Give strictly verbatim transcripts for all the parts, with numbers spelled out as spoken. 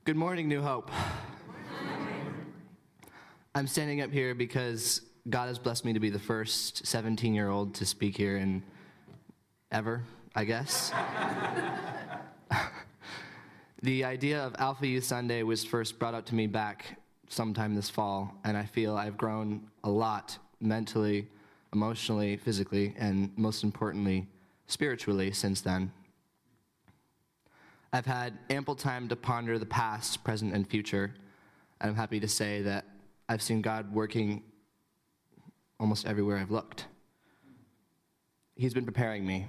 Good morning, New Hope. I'm standing up here because God has blessed me to be the first seventeen-year-old to speak here in ever, I guess. The idea of Alpha Youth Sunday was first brought up to me back sometime this fall, and I feel I've grown a lot mentally, emotionally, physically, and most importantly, spiritually since then. I've had ample time to ponder the past, present, and future, and I'm happy to say that I've seen God working almost everywhere I've looked. He's been preparing me.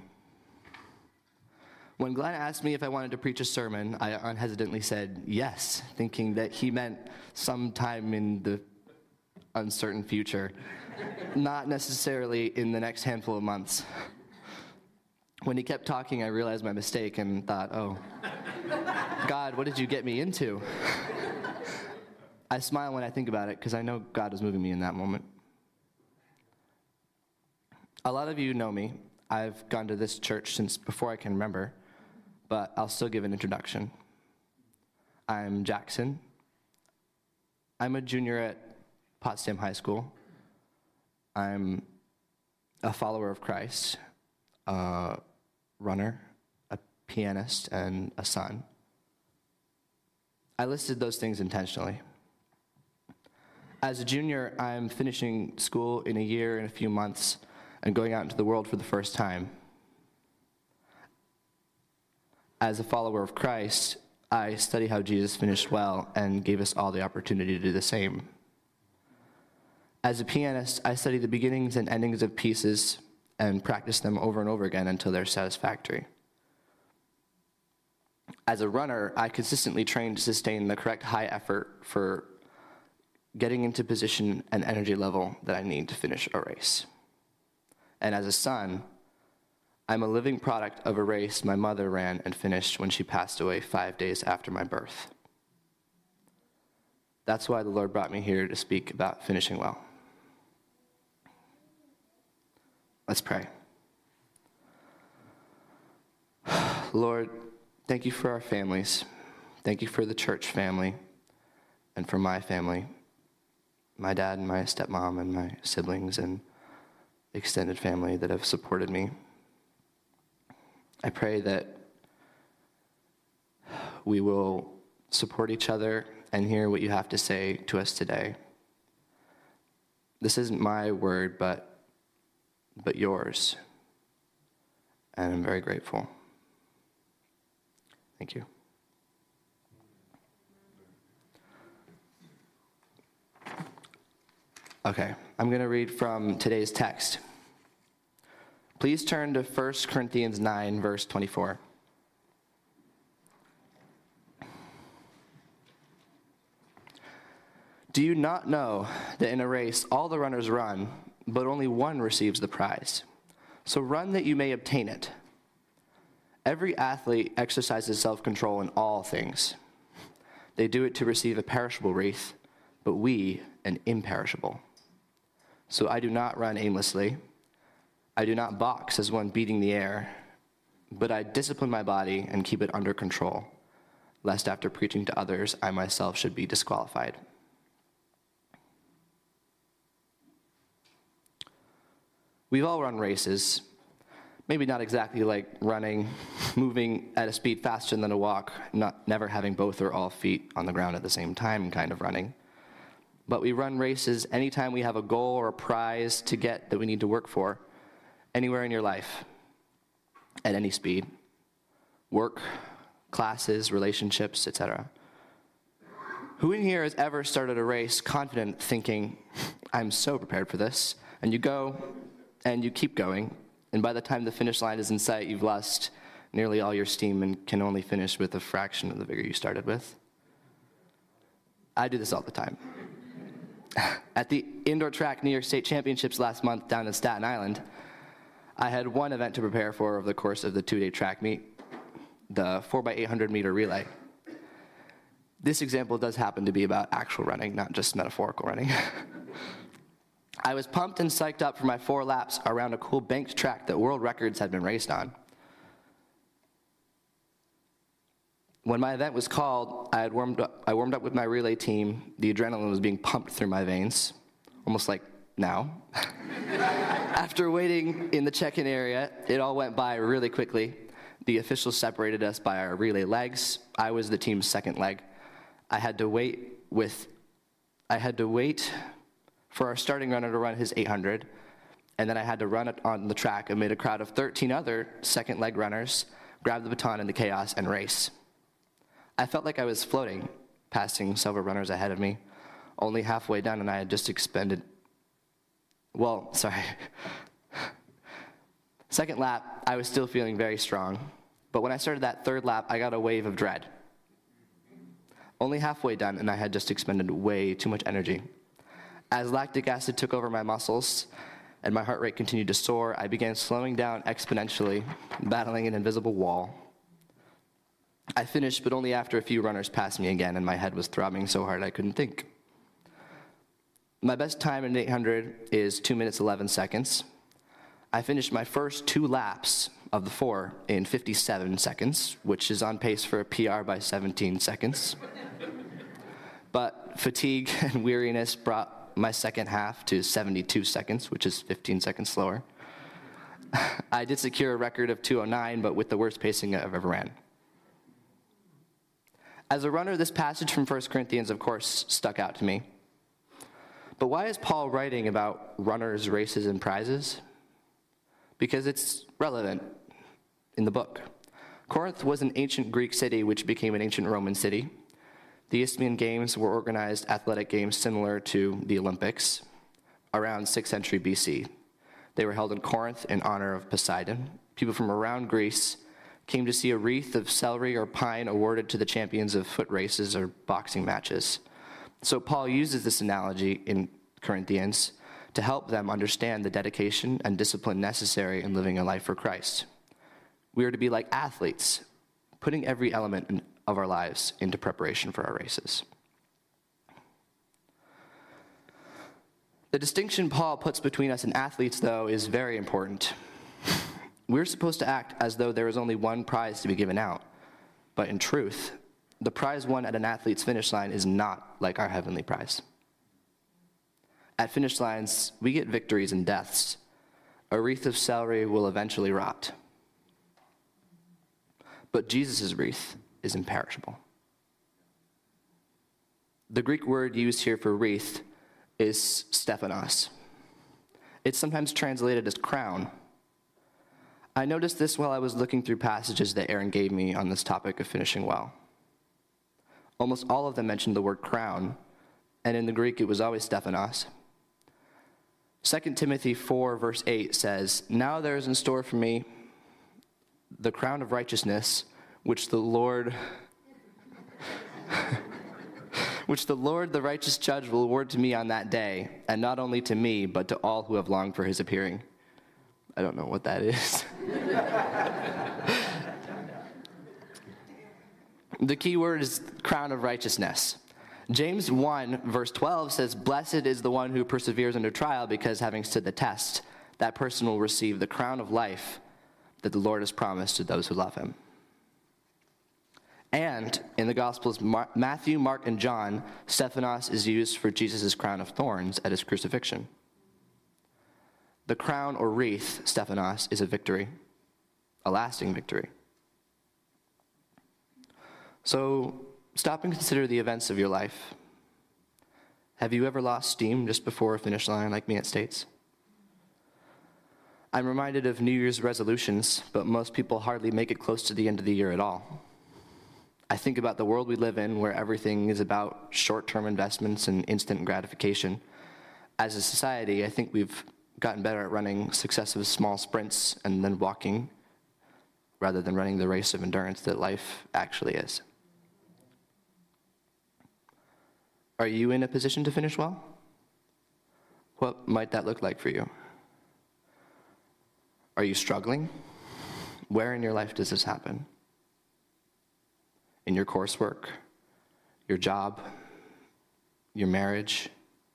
When Glenn asked me if I wanted to preach a sermon, I unhesitantly said yes, thinking that he meant sometime in the uncertain future, not necessarily in the next handful of months. When he kept talking, I realized my mistake and thought, oh, God, what did you get me into? I smile when I think about it because I know God was moving me in that moment. A lot of you know me. I've gone to this church since before I can remember, but I'll still give an introduction. I'm Jackson. I'm a junior at Potsdam High School. I'm a follower of Christ, a runner, a pianist, and a son. I listed those things intentionally. As a junior, I'm finishing school in a year and a few months and going out into the world for the first time. As a follower of Christ, I study how Jesus finished well and gave us all the opportunity to do the same. As a pianist, I study the beginnings and endings of pieces and practice them over and over again until they're satisfactory. As a runner, I consistently train to sustain the correct high effort for getting into position and energy level that I need to finish a race. And as a son, I'm a living product of a race my mother ran and finished when she passed away five days after my birth. That's why the Lord brought me here to speak about finishing well. Let's pray. Lord, thank you for our families. Thank you for the church family and for my family, my dad and my stepmom and my siblings and extended family that have supported me. I pray that we will support each other and hear what you have to say to us today. This isn't my word, but but yours. And I'm very grateful. Thank you. Okay, I'm going to read from today's text. Please turn to First Corinthians nine, verse twenty-four. Do you not know that in a race all the runners run, but only one receives the prize? So run that you may obtain it. Every athlete exercises self-control in all things. They do it to receive a perishable wreath, but we an imperishable. So I do not run aimlessly. I do not box as one beating the air, but I discipline my body and keep it under control, lest after preaching to others, I myself should be disqualified. We've all run races, maybe not exactly like running, moving at a speed faster than a walk, not never having both or all feet on the ground at the same time kind of running. But we run races anytime we have a goal or a prize to get that we need to work for, anywhere in your life, at any speed. Work, classes, relationships, et cetera. Who in here has ever started a race confident, thinking, I'm so prepared for this, and you go, and you keep going, and by the time the finish line is in sight, you've lost nearly all your steam and can only finish with a fraction of the vigor you started with? I do this all the time. At the indoor track New York State Championships last month down in Staten Island, I had one event to prepare for over the course of the two-day track meet, the four by eight hundred meter relay. This example does happen to be about actual running, not just metaphorical running. I was pumped and psyched up for my four laps around a cool banked track that world records had been raced on. When my event was called, I had warmed up, I warmed up with my relay team. The adrenaline was being pumped through my veins, almost like now. After waiting in the check-in area, it all went by really quickly. The officials separated us by our relay legs. I was the team's second leg. I had to wait with, I had to wait for our starting runner to run his eight hundred, and then I had to run it on the track amid a crowd of thirteen other second leg runners, grab the baton in the chaos, and race. I felt like I was floating, passing several runners ahead of me, only halfway done, and I had just expended, well, sorry. Second lap, I was still feeling very strong, but when I started that third lap, I got a wave of dread. Only halfway done, and I had just expended way too much energy. As lactic acid took over my muscles and my heart rate continued to soar, I began slowing down exponentially, battling an invisible wall. I finished, but only after a few runners passed me again, and my head was throbbing so hard I couldn't think. My best time in eight hundred is two minutes, eleven seconds. I finished my first two laps of the four in fifty-seven seconds, which is on pace for a P R by seventeen seconds. But fatigue and weariness brought my second half to seventy-two seconds, which is fifteen seconds slower. I did secure a record of two oh nine, but with the worst pacing I've ever ran. As a runner, this passage from First Corinthians, of course, stuck out to me. But why is Paul writing about runners, races, and prizes? Because it's relevant in the book. Corinth was an ancient Greek city which became an ancient Roman city. The Isthmian Games were organized athletic games similar to the Olympics around sixth century B C. They were held in Corinth in honor of Poseidon. People from around Greece came to see a wreath of celery or pine awarded to the champions of foot races or boxing matches. So Paul uses this analogy in Corinthians to help them understand the dedication and discipline necessary in living a life for Christ. We are to be like athletes, putting every element of our lives into preparation for our races. The distinction Paul puts between us and athletes, though, is very important. We're supposed to act as though there is only one prize to be given out, but in truth, the prize won at an athlete's finish line is not like our heavenly prize. At finish lines, we get victories and deaths. A wreath of celery will eventually rot. But Jesus' wreath is imperishable. The Greek word used here for wreath is stephanos. It's sometimes translated as crown. I noticed this while I was looking through passages that Aaron gave me on this topic of finishing well. Almost all of them mentioned the word crown, and in the Greek it was always stephanos. Second Timothy four, verse eight says, "Now there is in store for me the crown of righteousness, which the Lord, which the Lord, the righteous judge, will award to me on that day, and not only to me, but to all who have longed for his appearing." I don't know what that is. The key word is crown of righteousness. James one, verse twelve says, "Blessed is the one who perseveres under trial, because having stood the test, that person will receive the crown of life that the Lord has promised to those who love him." And in the Gospels, Mar- Matthew, Mark, and John, Stephanos is used for Jesus' crown of thorns at his crucifixion. The crown or wreath, Stephanos, is a victory, a lasting victory. So stop and consider the events of your life. Have you ever lost steam just before a finish line like me at States? I'm reminded of New Year's resolutions, but most people hardly make it close to the end of the year at all. I think about the world we live in, where everything is about short-term investments and instant gratification. As a society, I think we've gotten better at running successive small sprints and then walking, rather than running the race of endurance that life actually is. Are you in a position to finish well? What might that look like for you? Are you struggling? Where in your life does this happen? In your coursework, your job, your marriage?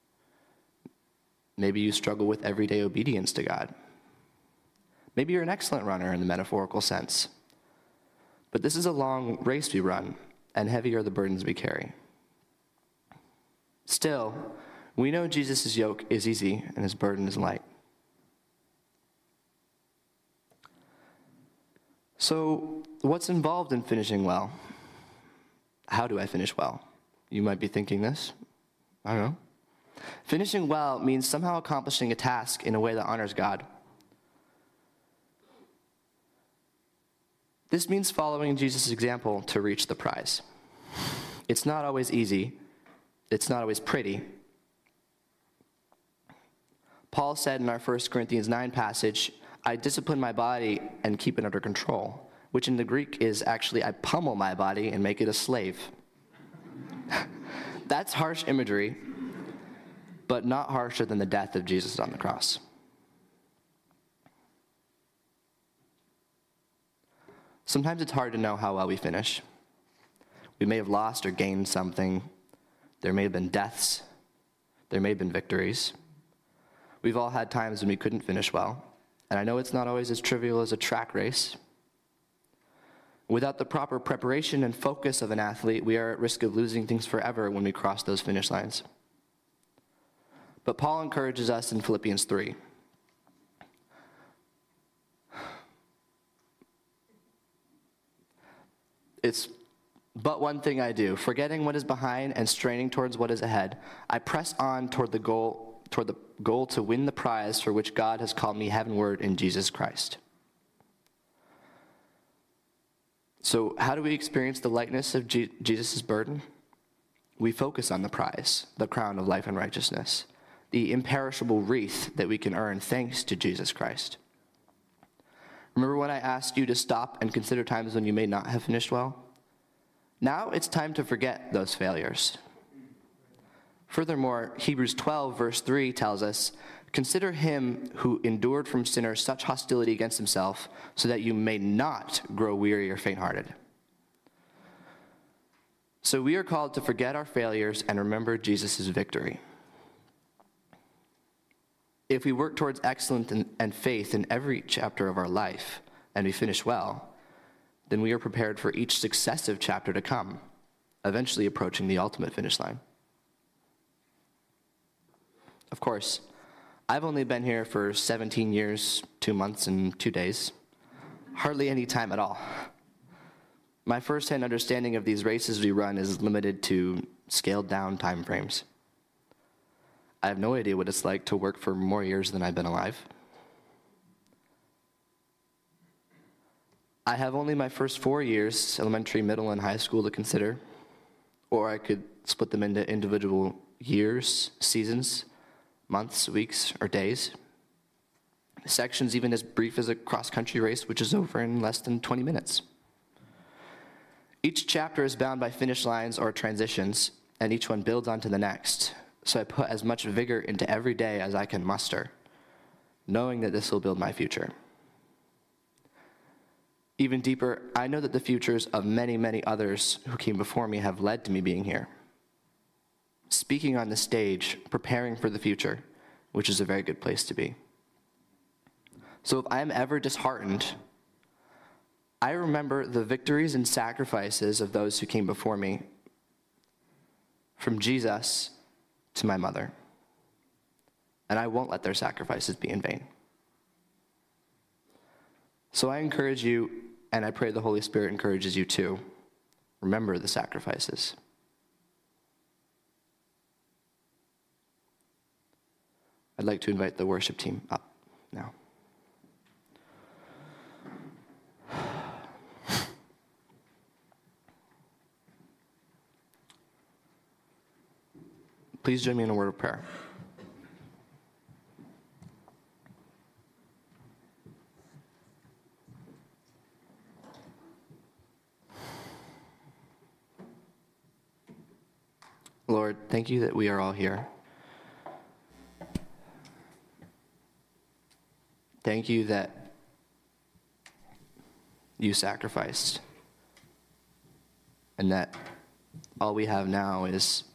Maybe you struggle with everyday obedience to God. Maybe you're an excellent runner in the metaphorical sense. But this is a long race we run, and heavy are the burdens we carry. Still, we know Jesus' yoke is easy and his burden is light. So, what's involved in finishing well? How do I finish well? You might be thinking this. I don't know. Finishing well means somehow accomplishing a task in a way that honors God. This means following Jesus' example to reach the prize. It's not always easy. It's not always pretty. Paul said in our First Corinthians nine passage, I discipline my body and keep it under control, which in the Greek is actually I pummel my body and make it a slave. That's harsh imagery, but not harsher than the death of Jesus on the cross. Sometimes it's hard to know how well we finish. We may have lost or gained something. There may have been deaths. There may have been victories. We've all had times when we couldn't finish well, and I know it's not always as trivial as a track race. Without the proper preparation and focus of an athlete, we are at risk of losing things forever when we cross those finish lines. But Paul encourages us in Philippians three. It's, but one thing I do, forgetting what is behind and straining towards what is ahead, I press on toward the goal, toward the goal to win the prize for which God has called me heavenward in Jesus Christ. So how do we experience the lightness of Je- Jesus' burden? We focus on the prize, the crown of life and righteousness, the imperishable wreath that we can earn thanks to Jesus Christ. Remember when I asked you to stop and consider times when you may not have finished well? Now it's time to forget those failures. Furthermore, Hebrews twelve verse three tells us, consider him who endured from sinners such hostility against himself, so that you may not grow weary or faint-hearted. So we are called to forget our failures and remember Jesus' victory. If we work towards excellence and faith in every chapter of our life, and we finish well, then we are prepared for each successive chapter to come, eventually approaching the ultimate finish line. Of course, I've only been here for seventeen years, two months, and two days. Hardly any time at all. My first-hand understanding of these races we run is limited to scaled-down time frames. I have no idea what it's like to work for more years than I've been alive. I have only my first four years, elementary, middle, and high school, to consider, or I could split them into individual years, seasons, months, weeks, or days. Sections even as brief as a cross-country race, which is over in less than twenty minutes. Each chapter is bound by finish lines or transitions, and each one builds onto the next. So I put as much vigor into every day as I can muster, knowing that this will build my future. Even deeper, I know that the futures of many, many others who came before me have led to me being here. Speaking on the stage, preparing for the future, which is a very good place to be. So if I am ever disheartened, I remember the victories and sacrifices of those who came before me, from Jesus to my mother. And I won't let their sacrifices be in vain. So I encourage you, and I pray the Holy Spirit encourages you too. Remember the sacrifices. I'd like to invite the worship team up now. Please join me in a word of prayer. Lord, thank you that we are all here. Thank you that you sacrificed, and that all we have now is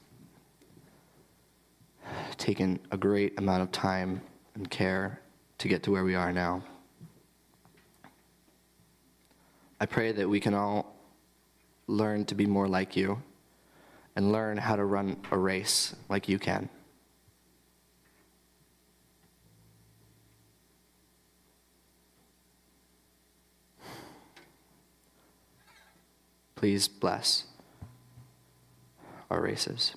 taken a great amount of time and care to get to where we are now. I pray that we can all learn to be more like you and learn how to run a race like you can. Please bless our races.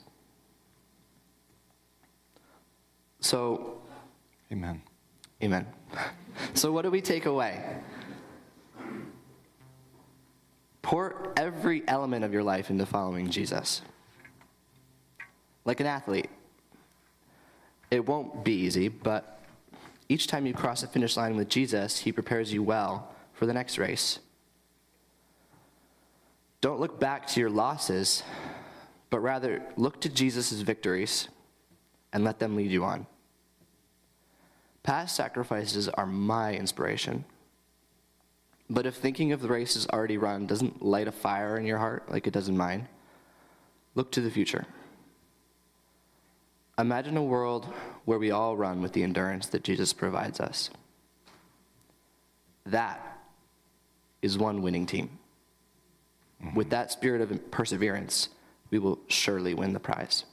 So, Amen. Amen. So what do we take away? Pour every element of your life into following Jesus. Like an athlete. It won't be easy, but each time you cross the finish line with Jesus, he prepares you well for the next race. Don't look back to your losses, but rather look to Jesus' victories and let them lead you on. Past sacrifices are my inspiration. But if thinking of the races already run doesn't light a fire in your heart like it does in mine, look to the future. Imagine a world where we all run with the endurance that Jesus provides us. That is one winning team. Mm-hmm. With that spirit of perseverance, we will surely win the prize.